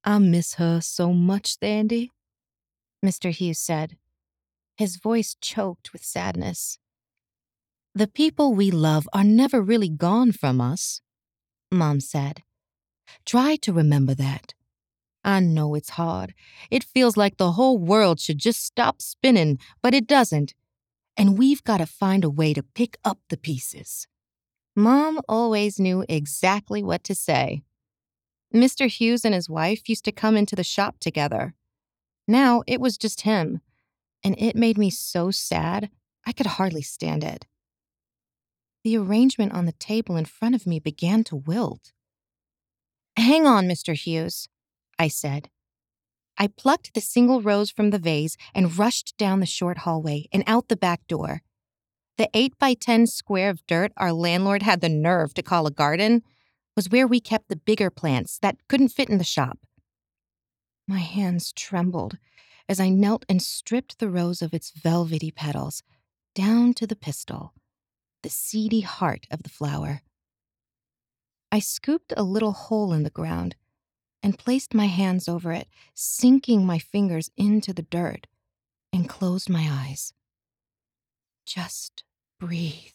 I miss her so much, Sandy, Mr. Hughes said, his voice choked with sadness. The people we love are never really gone from us, Mom said. Try to remember that. I know it's hard. It feels like the whole world should just stop spinning, but it doesn't. And we've got to find a way to pick up the pieces. Mom always knew exactly what to say. Mr. Hughes and his wife used to come into the shop together. Now it was just him, and it made me so sad I could hardly stand it. The arrangement on the table in front of me began to wilt. "Hang on, Mr. Hughes," I said. I plucked the single rose from the vase and rushed down the short hallway and out the back door. The 8x10 square of dirt our landlord had the nerve to call a garden was where we kept the bigger plants that couldn't fit in the shop. My hands trembled as I knelt and stripped the rose of its velvety petals down to the pistil, the seedy heart of the flower. I scooped a little hole in the ground and placed my hands over it, sinking my fingers into the dirt, and closed my eyes. Just breathe.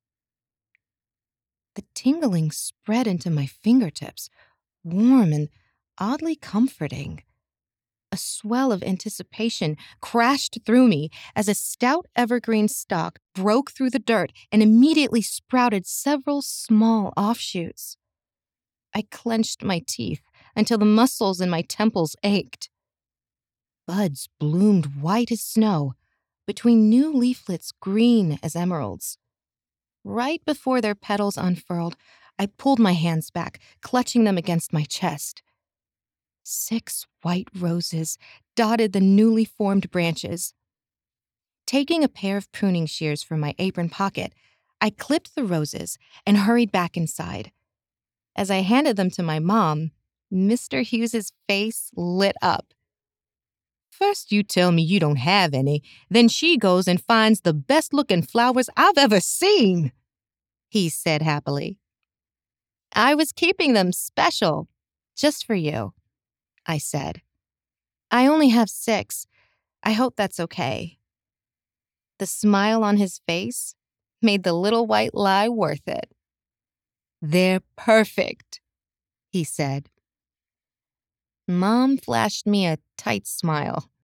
The tingling spread into my fingertips, warm and oddly comforting. A swell of anticipation crashed through me as a stout evergreen stalk broke through the dirt and immediately sprouted several small offshoots. I clenched my teeth until the muscles in my temples ached. Buds bloomed white as snow, between new leaflets green as emeralds. Right before their petals unfurled, I pulled my hands back, clutching them against my chest. 6 white roses dotted the newly formed branches. Taking a pair of pruning shears from my apron pocket, I clipped the roses and hurried back inside. As I handed them to my mom, Mr. Hughes's face lit up. "First you tell me you don't have any, then she goes and finds the best-looking flowers I've ever seen," he said happily. "I was keeping them special, just for you," I said. "I only have 6. I hope that's okay." The smile on his face made the little white lie worth it. "They're perfect," he said. Mom flashed me a tight smile.